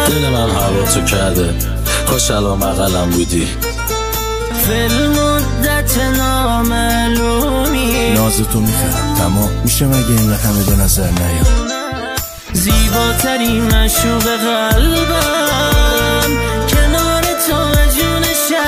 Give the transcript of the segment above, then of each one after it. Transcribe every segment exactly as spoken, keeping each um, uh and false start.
دل من هوا تو کرده، کاش الان بغلم بودی. فیل مدت نامعلومی ناز تو میخرم تمام میشه مگه این همه به نظر نیام. زیباترین مشوق قلبم کنار تو جون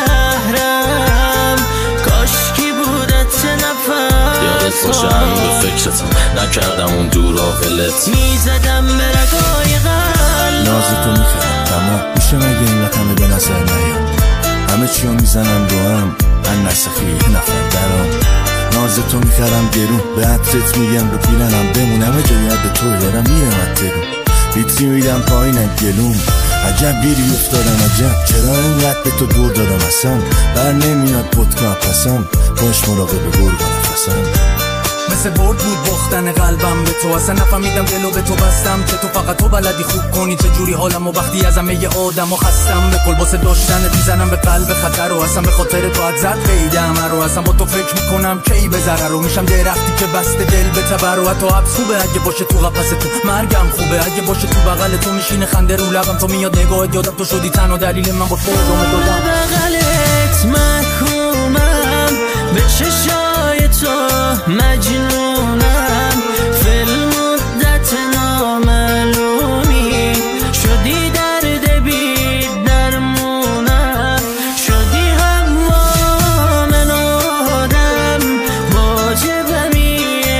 شهرم، کاشکی بودت نفس یادت باشه هنو به فکرتم نکردم اون دورا ولت میزدم به رگای قلبم. ناز تو میخرم تمام میشه مگه این همه به نظر نیام. همه چیو میزنن رو هم من نسخی نفر درام. ناز تو میخرم گرون به عطرت میگم رو پیلنم بمونم جای یاد تو دارم میرم اترون. بیتری میدم پایین گلوم عجب بیری افتادم عجب چرا اینقدر به تو دور دادم اصلا بر نمیاد پدکا پسم باش مراقب گرگ و نفسم. مثل برد بود باختن قلبم به تو اصلا نفهمیدم دلو به تو بستم که تو فقط تو بلدی خوب کنی چجوری حالم و وقتی از همه آدم و خستم به کل واسه داشتنت میزنم به قلب خطر و اصلا به خاطر تو ات زد قیدم رو اصلا با تو فکر میکنم کی به ضرر رو میشم درختی که بسته دل به تبر و حتی حبس خوبه اگه باشه تو قفس تو مرگم خوبه اگه باشه تو بغل تو میشینه خنده رو لبم تو میاد نگاهت یادم تو شدی تنها دلیل من با تو ادامه دادم. بغلت محکومم به چشای تو مجنونم فیل مدت نامعلومی شدی درد بی درمونم شدی هموام آدم واجبمی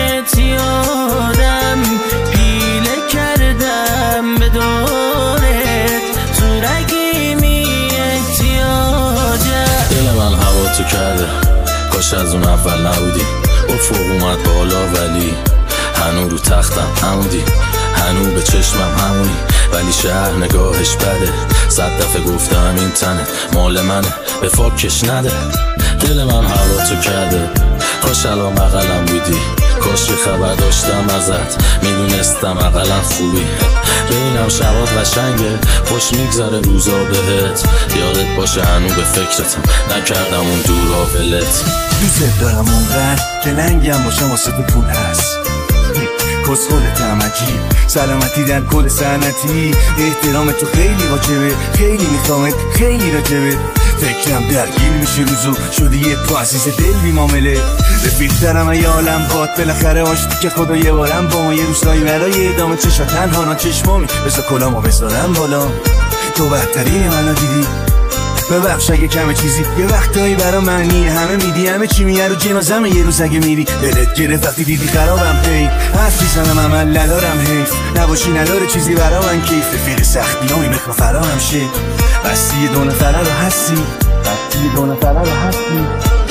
اعتیادم پیله کردم به دورت تو رگیمی احتیاجم. دل من هوا تو کرده، کاش از اون اول نبودی. افق اومد بالا ولی هنو رو تختم همونی، هنو به چشمم همونی ولی شهر نگاهش بده. صد دفعه گفتم این تنه مال منه به فاکش نده. دل من هوا تو کرده، کاش الان بغلم بودی. کاش یه خبر داشتم ازت میدونستم اقلا خوبی. ببینم شبات قشنگه خوش میگذره روزا بهت یادت باشه هنو به فکرتم نکردم اون دورا ولت. دوست دارم اونقدر که لنگم باشم واسه تو پول هست کس خودتم عجیب سلامتی در کل سنتی احترام تو خیلی واجبه خیلی میخوامت خیلی راجبه فکرم درگیر میشه روزو شدی یه تو عزیز دل بی معامله رفیق دارم ای عالم باد بالاخره آشتی که خدا یه بارم با ما یه روزایی برای ادامه چشا تنها نا چشمامی بذار کلامو بذارم بالا تو بهترین منو دیدی ببخش اگه کمه چیزی یه وقتایی برا من میره همه میدی همه چی میگه رو جنازمه یه روز اگه میری دلت گرفت وقتی دیدی خرابم هی حرف میزنم عمل ندارم حیف نباشی نداره چیزی برا من کیف رفیق سختی همی میخوا فراهم شه بستی یه دو نفره رو هستی بستی یه دو نفره رو هستی